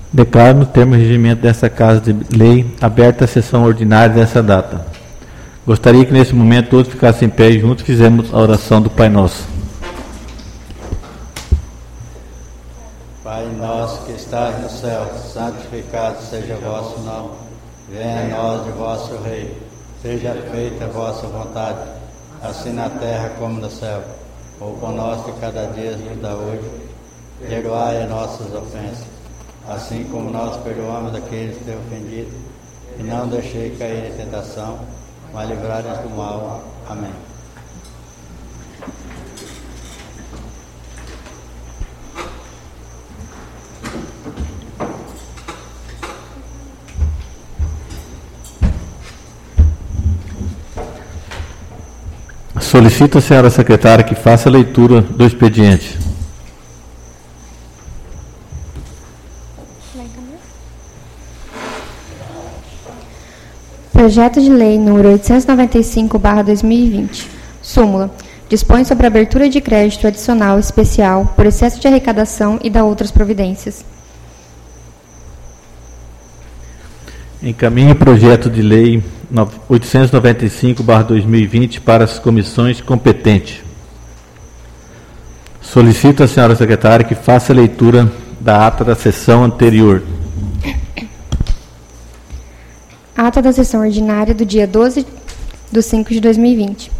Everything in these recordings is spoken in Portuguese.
Declaro no termo e regimento desta Casa de Lei aberta a sessão ordinária dessa data. Gostaria que nesse momento todos ficassem em pé e juntos fizemos a oração do Pai Nosso. Pai nosso que estás no céu, santificado seja o vosso nome. Venha a nós o vosso reino. Seja feita a vossa vontade, assim na terra como no céu. O pão nosso de cada dia nos dá hoje. Perdoai as nossas ofensas, assim como nós perdoamos aqueles que têm ofendido. E não deixei cair em tentação, mas livrai-nos do mal. Amém. Solicito a senhora secretária que faça a leitura do expediente. Projeto de Lei número 895/2020. Súmula. Dispõe sobre a abertura de crédito adicional especial por excesso de arrecadação e da outras providências. Encaminhe o projeto de lei 895/2020 para as comissões competentes. Solicito à senhora secretária que faça a leitura da ata da sessão anterior. Ata da sessão ordinária do dia 12/5/2020.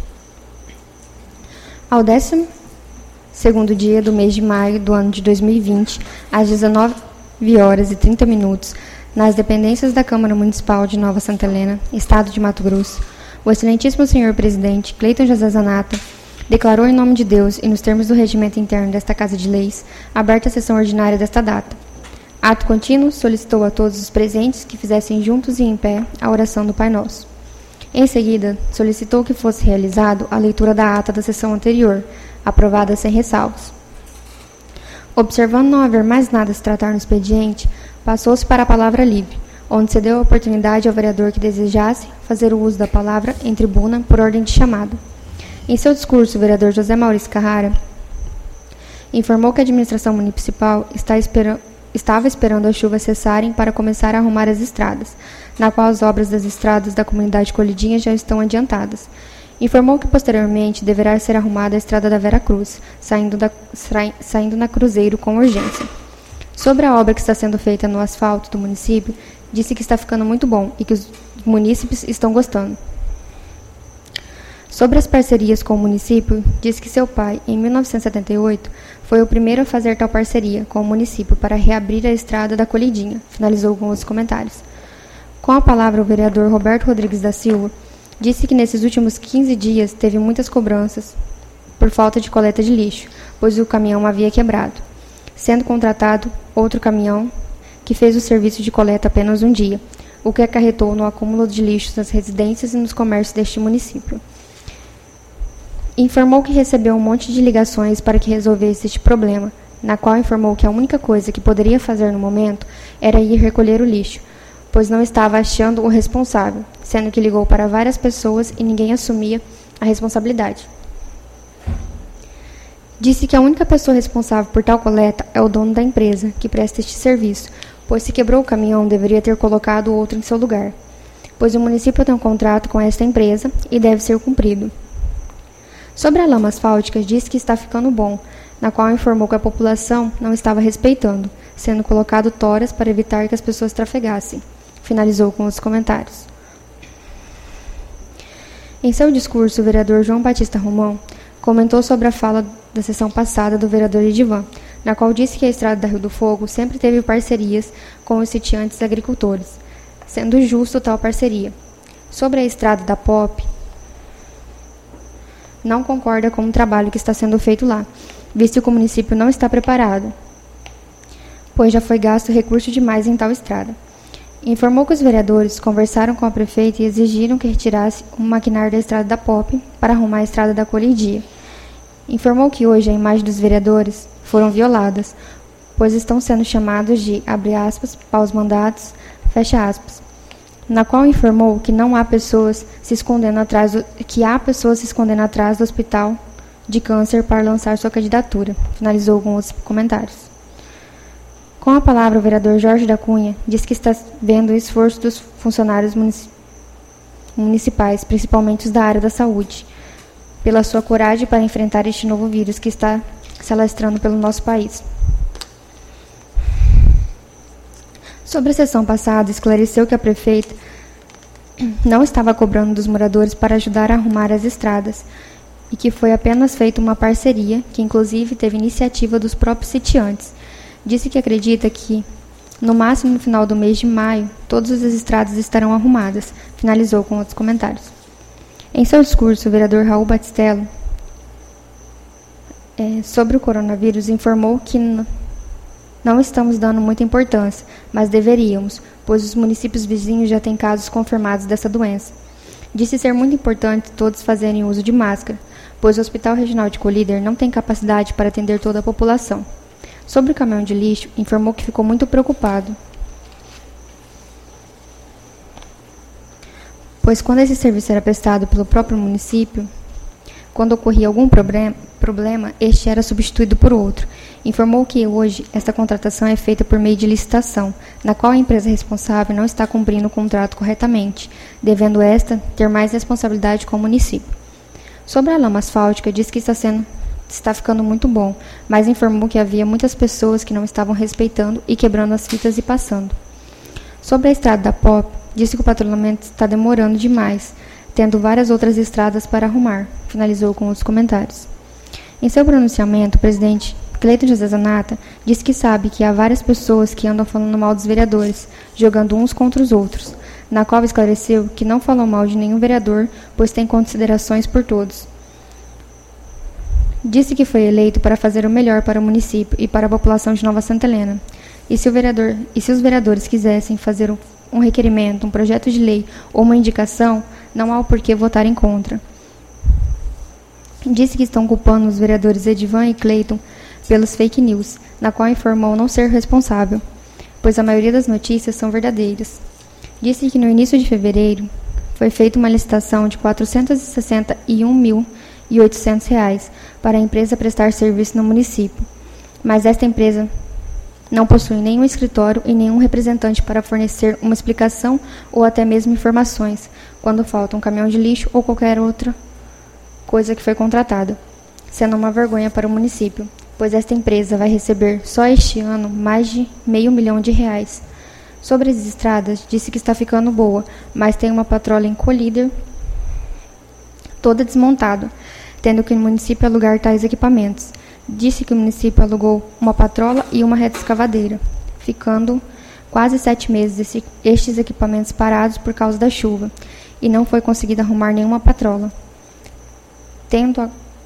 Ao 12º dia do mês de maio do ano de 2020, às 19h30, nas dependências da Câmara Municipal de Nova Santa Helena, Estado de Mato Grosso, o excelentíssimo senhor presidente Cleiton José Zanata declarou em nome de Deus e nos termos do regimento interno desta Casa de Leis, aberta a sessão ordinária desta data. Ato contínuo, solicitou a todos os presentes que fizessem juntos e em pé a oração do Pai Nosso. Em seguida, solicitou que fosse realizado a leitura da ata da sessão anterior, aprovada sem ressalvas. Observando não haver mais nada a se tratar no expediente, passou-se para a palavra livre, onde se deu a oportunidade ao vereador que desejasse fazer o uso da palavra em tribuna por ordem de chamada. Em seu discurso, o vereador José Maurício Carrara informou que a administração municipal estava esperando as chuvas cessarem para começar a arrumar as estradas, na qual as obras das estradas da comunidade Colidinha já estão adiantadas. Informou que posteriormente deverá ser arrumada a estrada da Vera Cruz, saindo na Cruzeiro com urgência. Sobre a obra que está sendo feita no asfalto do município, disse que está ficando muito bom e que os munícipes estão gostando. Sobre as parcerias com o município, disse que seu pai, em 1978, foi o primeiro a fazer tal parceria com o município para reabrir a estrada da Colidinha. Finalizou com os comentários. Com a palavra, o vereador Roberto Rodrigues da Silva disse que nesses últimos 15 dias teve muitas cobranças por falta de coleta de lixo, pois o caminhão havia quebrado, sendo contratado outro caminhão que fez o serviço de coleta apenas um dia, o que acarretou no acúmulo de lixos nas residências e nos comércios deste município. Informou que recebeu um monte de ligações para que resolvesse este problema, na qual informou que a única coisa que poderia fazer no momento era ir recolher o lixo, pois não estava achando o responsável, sendo que ligou para várias pessoas e ninguém assumia a responsabilidade. Disse que a única pessoa responsável por tal coleta é o dono da empresa que presta este serviço, pois se quebrou o caminhão deveria ter colocado outro em seu lugar, pois o município tem um contrato com esta empresa e deve ser cumprido. Sobre a lama asfáltica, disse que está ficando bom, na qual informou que a população não estava respeitando, sendo colocado toras para evitar que as pessoas trafegassem. Finalizou com os comentários. Em seu discurso, o vereador João Batista Romão comentou sobre a fala da sessão passada do vereador Edivan, na qual disse que a estrada da Rio do Fogo sempre teve parcerias com os sitiantes agricultores, sendo justo tal parceria. Sobre a estrada da POP, não concorda com o trabalho que está sendo feito lá, visto que o município não está preparado, pois já foi gasto recurso demais em tal estrada. Informou que os vereadores conversaram com a prefeita e exigiram que retirasse o maquinário da estrada da POP para arrumar a estrada da Colidia. Informou que hoje a imagem dos vereadores foram violadas, pois estão sendo chamados de, abre aspas, paus mandados, fecha aspas, na qual informou que não há pessoas se escondendo atrás do hospital de câncer para lançar sua candidatura. Finalizou com os comentários. Com a palavra, o vereador Jorge da Cunha diz que está vendo o esforço dos funcionários municipais, principalmente os da área da saúde, pela sua coragem para enfrentar este novo vírus que está se alastrando pelo nosso país. Sobre a sessão passada, esclareceu que a prefeita não estava cobrando dos moradores para ajudar a arrumar as estradas e que foi apenas feita uma parceria, que inclusive teve iniciativa dos próprios sitiantes. Disse que acredita que, no máximo no final do mês de maio, todas as estradas estarão arrumadas. Finalizou com outros comentários. Em seu discurso, o vereador Raul Batistello, sobre o coronavírus, informou que não estamos dando muita importância, mas deveríamos, pois os municípios vizinhos já têm casos confirmados dessa doença. Disse ser muito importante todos fazerem uso de máscara, pois o Hospital Regional de Colíder não tem capacidade para atender toda a população. Sobre o caminhão de lixo, informou que ficou muito preocupado, pois quando esse serviço era prestado pelo próprio município, quando ocorria algum problema, este era substituído por outro. Informou que hoje esta contratação é feita por meio de licitação, na qual a empresa responsável não está cumprindo o contrato corretamente, devendo esta ter mais responsabilidade com o município. Sobre a lama asfáltica, diz que está ficando muito bom, mas informou que havia muitas pessoas que não estavam respeitando e quebrando as fitas e passando. Sobre a estrada da POP, disse que o patrulhamento está demorando demais, tendo várias outras estradas para arrumar. Finalizou com os comentários. Em seu pronunciamento, o presidente Cleiton José Zanata disse que sabe que há várias pessoas que andam falando mal dos vereadores, jogando uns contra os outros, na qual esclareceu que não falou mal de nenhum vereador, pois tem considerações por todos. Disse que foi eleito para fazer o melhor para o município e para a população de Nova Santa Helena. E se os vereadores quisessem fazer um requerimento, um projeto de lei ou uma indicação, não há o porquê votarem contra. Disse que estão culpando os vereadores Edivan e Cleiton pelos fake news, na qual informou não ser responsável, pois a maioria das notícias são verdadeiras. Disse que no início de fevereiro foi feita uma licitação de R$ 461.800 para a empresa prestar serviço no município, mas esta empresa não possui nenhum escritório e nenhum representante para fornecer uma explicação ou até mesmo informações, quando falta um caminhão de lixo ou qualquer outra coisa que foi contratada, sendo uma vergonha para o município, pois esta empresa vai receber só este ano mais de R$500 mil. Sobre as estradas, disse que está ficando boa, mas tem uma patrola em Colíder toda desmontada, tendo que o município alugar tais equipamentos. Disse que o município alugou uma patrola e uma reta escavadeira, ficando quase 7 meses estes equipamentos parados por causa da chuva, e não foi conseguido arrumar nenhuma patrola, tendo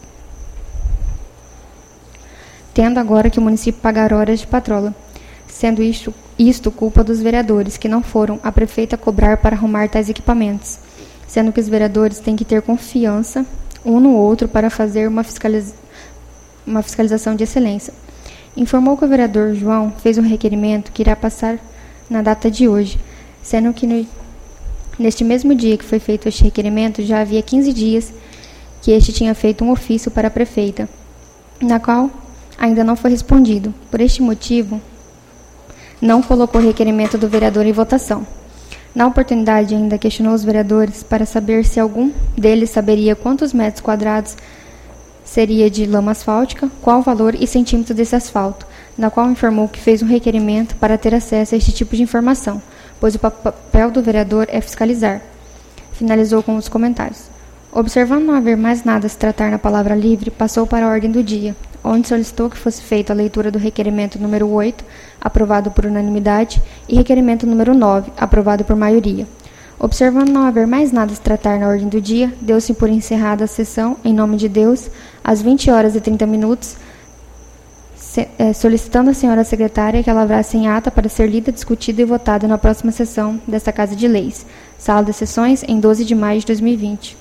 agora que o município pagar horas de patrola, sendo isto culpa dos vereadores, que não foram a prefeita cobrar para arrumar tais equipamentos, sendo que os vereadores têm que ter confiança um no outro para fazer uma fiscalização de excelência. Informou que o vereador João fez um requerimento que irá passar na data de hoje, sendo que neste mesmo dia que foi feito este requerimento, já havia 15 dias que este tinha feito um ofício para a prefeita, na qual ainda não foi respondido. Por este motivo, não colocou o requerimento do vereador em votação. Na oportunidade, ainda questionou os vereadores para saber se algum deles saberia quantos metros quadrados seria de lama asfáltica, qual o valor e centímetros desse asfalto, na qual informou que fez um requerimento para ter acesso a este tipo de informação, pois o papel do vereador é fiscalizar. Finalizou com os comentários. Observando não haver mais nada a se tratar na palavra livre, passou para a ordem do dia, onde solicitou que fosse feita a leitura do requerimento número 8, aprovado por unanimidade, e requerimento número 9, aprovado por maioria. Observando não haver mais nada a se tratar na ordem do dia, deu-se por encerrada a sessão, em nome de Deus, às 20h30, solicitando à senhora secretária que ela lavrasse em ata para ser lida, discutida e votada na próxima sessão desta Casa de Leis, Sala de Sessões, em 12 de maio de 2020.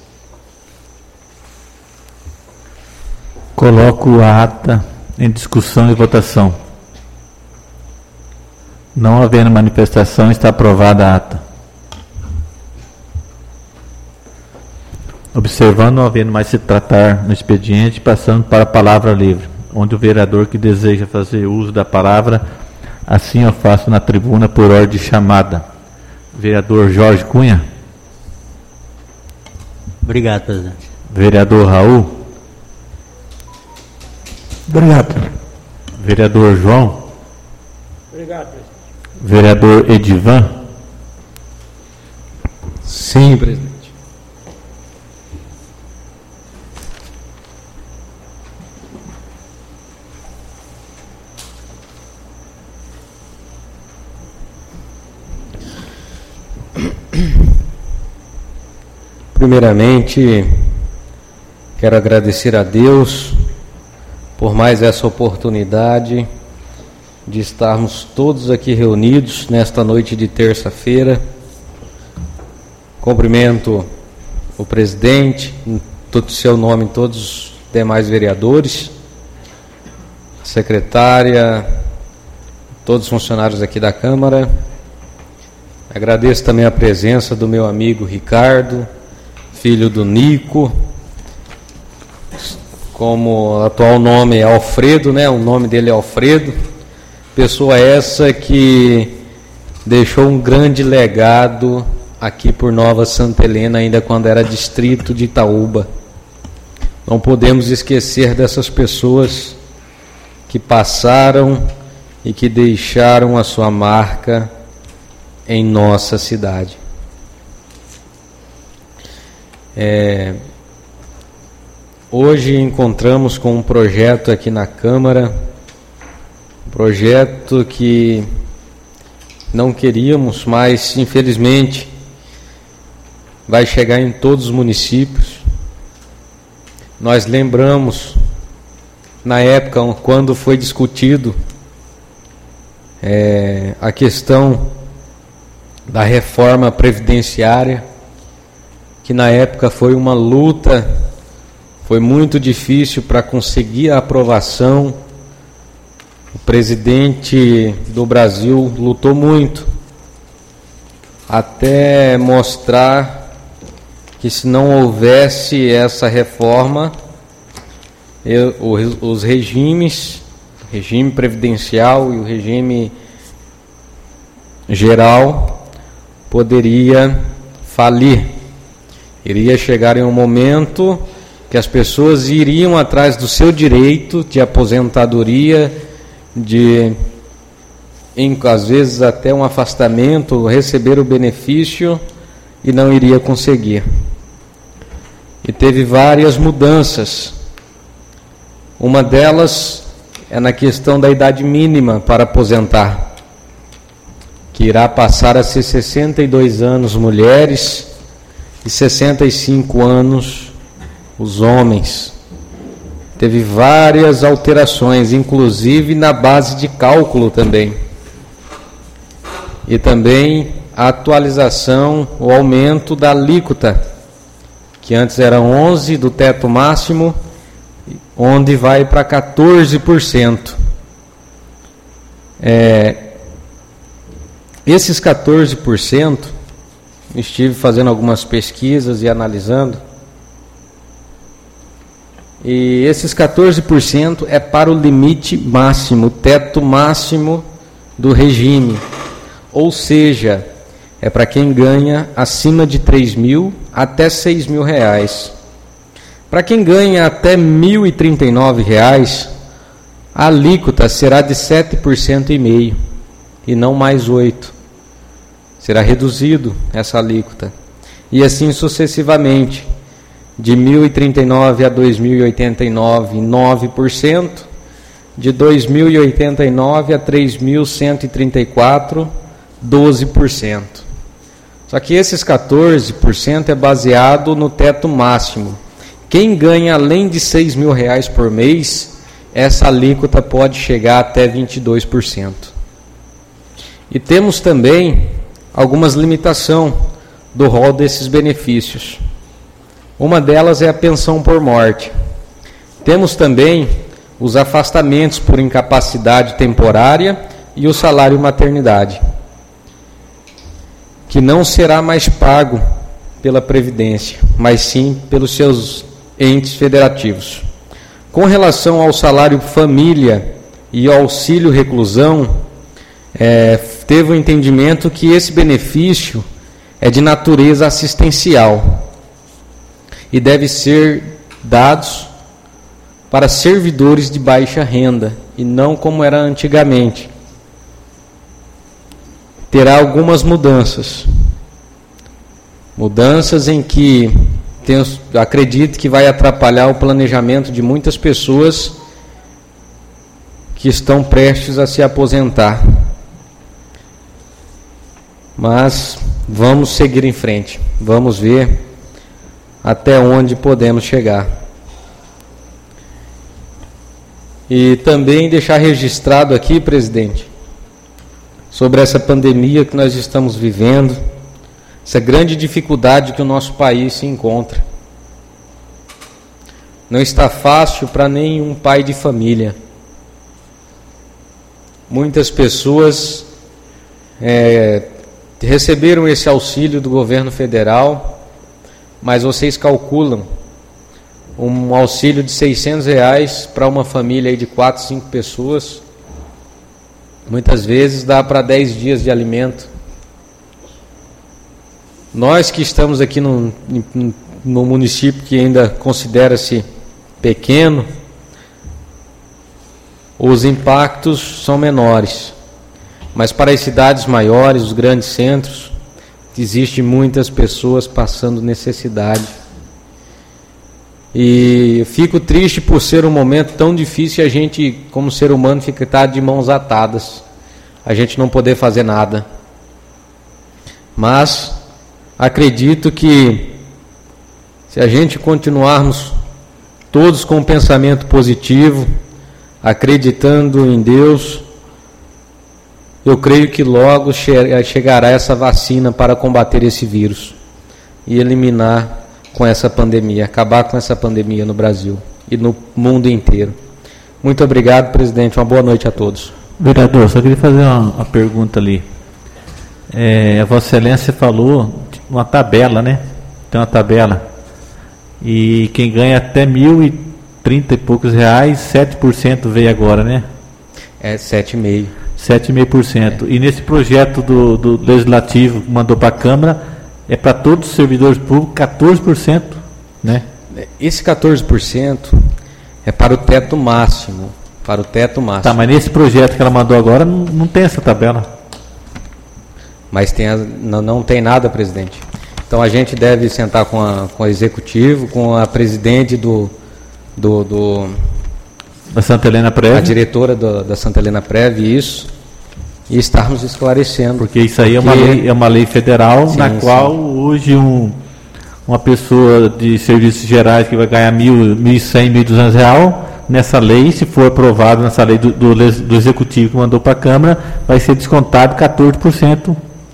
Coloco a ata em discussão e votação. Não havendo manifestação, está aprovada a ata. Observando não havendo mais se tratar no expediente, passando para a palavra livre, onde o vereador que deseja fazer uso da palavra Assim eu faço na tribuna por ordem de chamada. Vereador Jorge Cunha. Obrigado, presidente. Vereador Raul. Obrigado. Vereador João. Obrigado, presidente. Vereador Edivan. Sim, presidente. Primeiramente, quero agradecer a Deus por mais essa oportunidade de estarmos todos aqui reunidos nesta noite de terça-feira. Cumprimento o presidente, em todo seu nome, todos os demais vereadores, a secretária, todos os funcionários aqui da Câmara. Agradeço também a presença do meu amigo Ricardo, filho do Nico, como o atual nome é Alfredo, né? O nome dele é Alfredo. Pessoa essa que deixou um grande legado aqui por Nova Santa Helena, ainda quando era distrito de Itaúba. Não podemos esquecer dessas pessoas que passaram e que deixaram a sua marca em nossa cidade. Hoje encontramos com um projeto aqui na Câmara, um projeto que não queríamos, mas infelizmente vai chegar em todos os municípios. Nós lembramos, na época quando foi discutido a questão da reforma previdenciária, que na época foi uma luta, foi muito difícil para conseguir a aprovação. O presidente do Brasil lutou muito, até mostrar que se não houvesse essa reforma, os regimes, o regime previdencial e o regime geral poderia falir. Iria chegar em um momento que as pessoas iriam atrás do seu direito de aposentadoria, às vezes até um afastamento, receber o benefício e não iria conseguir. E teve várias mudanças. Uma delas é na questão da idade mínima para aposentar, que irá passar a ser 62 anos mulheres e 65 anos os homens. Teve várias alterações, inclusive na base de cálculo também. E também a atualização, o aumento da alíquota, que antes era 11% do teto máximo, onde vai para 14%. Esses 14%, estive fazendo algumas pesquisas e analisando, e esses 14% é para o limite máximo, o teto máximo do regime, ou seja, é para quem ganha acima de 3.000 até 6.000 reais. Para quem ganha até R$ 1.039, a alíquota será de 7,5% e não mais 8%. Será reduzido essa alíquota. E assim sucessivamente, de 1.039 a 2.089, 9%, de 2.089 a 3.134, 12%. Só que esses 14% é baseado no teto máximo. Quem ganha além de R$ 6.000 por mês, essa alíquota pode chegar até 22%. E temos também algumas limitações do rol desses benefícios. Uma delas é a pensão por morte. Temos também os afastamentos por incapacidade temporária e o salário maternidade, que não será mais pago pela Previdência, mas sim pelos seus entes federativos. Com relação ao salário família e ao auxílio reclusão, teve o entendimento que esse benefício é de natureza assistencial e deve ser dados para servidores de baixa renda e não como era antigamente. Terá algumas mudanças em que acredito que vai atrapalhar o planejamento de muitas pessoas que estão prestes a se aposentar. Mas vamos seguir em frente, vamos ver até onde podemos chegar. E também deixar registrado aqui, presidente, sobre essa pandemia que nós estamos vivendo, essa grande dificuldade que o nosso país se encontra. Não está fácil para nenhum pai de família. Muitas pessoas receberam esse auxílio do governo federal, mas vocês calculam um auxílio de R$600 para uma família aí de 4, 5 pessoas, muitas vezes dá para 10 dias de alimento. Nós que estamos aqui no município que ainda considera-se pequeno, os impactos são menores, mas para as cidades maiores, os grandes centros, existem muitas pessoas passando necessidade. E eu fico triste por ser um momento tão difícil e a gente, como ser humano, fica de mãos atadas, a gente não poder fazer nada. Mas acredito que se a gente continuarmos todos com um pensamento positivo, acreditando em Deus, eu creio que logo chegará essa vacina para combater esse vírus e eliminar com essa pandemia, acabar com essa pandemia no Brasil e no mundo inteiro. Muito obrigado, presidente. Uma boa noite a todos. Vereador, só queria fazer uma pergunta ali. A Vossa Excelência falou uma tabela, né? Tem uma tabela. E quem ganha até 1.030 e poucos reais, 7% veio agora, né? 7,5%. 7,5%. E nesse projeto do Legislativo que mandou para a Câmara, é para todos os servidores públicos 14%, né? Esse 14% é para o teto máximo. Para o teto máximo. Tá, mas nesse projeto que ela mandou agora não tem essa tabela. Mas não tem nada, presidente. Então a gente deve sentar com o executivo, com a presidente da Santa Helena Prev, a diretora da Santa Helena Prev, isso, e estarmos esclarecendo. Porque isso aí é uma lei federal, sim, na qual hoje uma pessoa de serviços gerais que vai ganhar R$1.100, R$1.200, nessa lei, se for aprovado nessa lei do executivo que mandou para a Câmara, vai ser descontado 14%,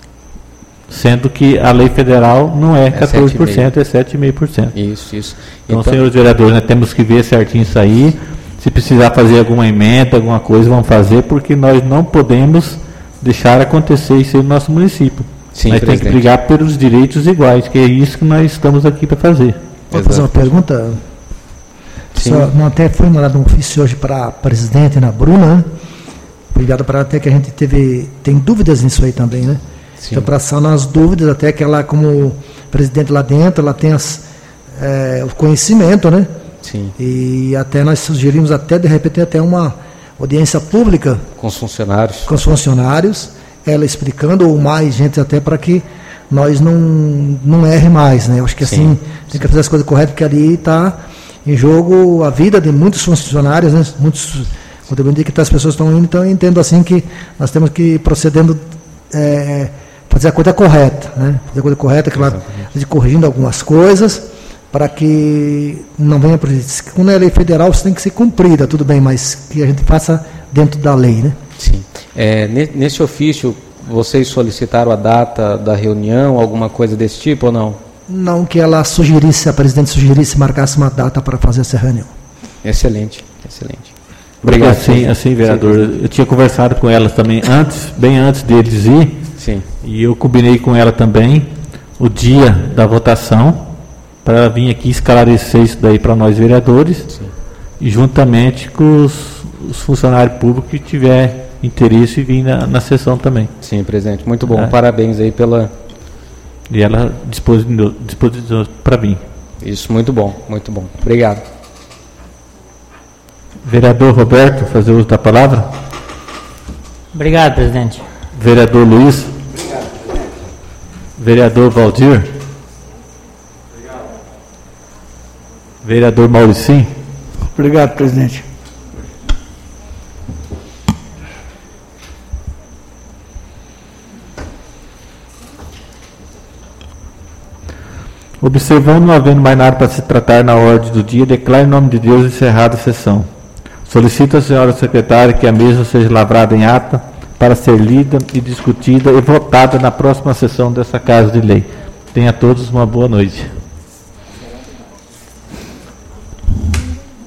sendo que a lei federal não é 14%, é 7,5%. Isso. Então, senhores vereadores, nós temos que ver certinho isso aí. Se precisar fazer alguma emenda, alguma coisa, vamos fazer, porque nós não podemos deixar acontecer isso aí no nosso município. Sim, nós temos que brigar pelos direitos iguais, que é isso que nós estamos aqui para fazer. Posso fazer uma pergunta? Só, não, até foi mandado um ofício hoje para a presidente, na Bruna, né? Obrigado para ela, até que a gente tem dúvidas nisso aí também, né? Sim. Então, para sanar as dúvidas, até que ela, como presidente lá dentro, ela tem o conhecimento, né? Sim. E até nós sugerimos, até de repente, até uma audiência pública com os funcionários. Com os funcionários, ela explicando, ou mais gente até, para que nós não erre mais, né? Eu acho que assim, tem que fazer as coisas corretas, porque ali está em jogo a vida de muitos funcionários, né? Muitos contribuintes, que as pessoas estão indo, então eu entendo assim que nós temos que ir procedendo, fazer a coisa correta, né? Fazer a coisa correta, claro, corrigindo algumas coisas, para que não venha prejuízo. Quando é lei federal, isso tem que ser cumprida, tudo bem, mas que a gente faça dentro da lei, né? Sim. Nesse ofício, vocês solicitaram a data da reunião, alguma coisa desse tipo ou não? Não, que ela a presidente sugerisse, marcasse uma data para fazer essa reunião. Excelente. Obrigado. Assim, vereador, eu tinha conversado com ela também bem antes deles ir. Sim. E eu combinei com ela também o dia da votação, para ela vir aqui esclarecer isso daí para nós vereadores. Sim. E juntamente com os funcionários públicos que tiver interesse vir na sessão também. Sim, presidente, muito bom. Parabéns aí pela... E ela disposição para mim. Isso, muito bom, muito bom. Obrigado. Vereador Roberto, fazer uso da palavra. Obrigado, presidente. Vereador Luiz. Obrigado, presidente. Vereador Valdir. Obrigado. Vereador Mauricinho. Obrigado, presidente. Observando não havendo mais nada para se tratar na ordem do dia, declaro em nome de Deus encerrada a sessão. Solicito à senhora secretária que a mesma seja lavrada em ata para ser lida e discutida e votada na próxima sessão dessa Casa de Lei. Tenha todos uma boa noite.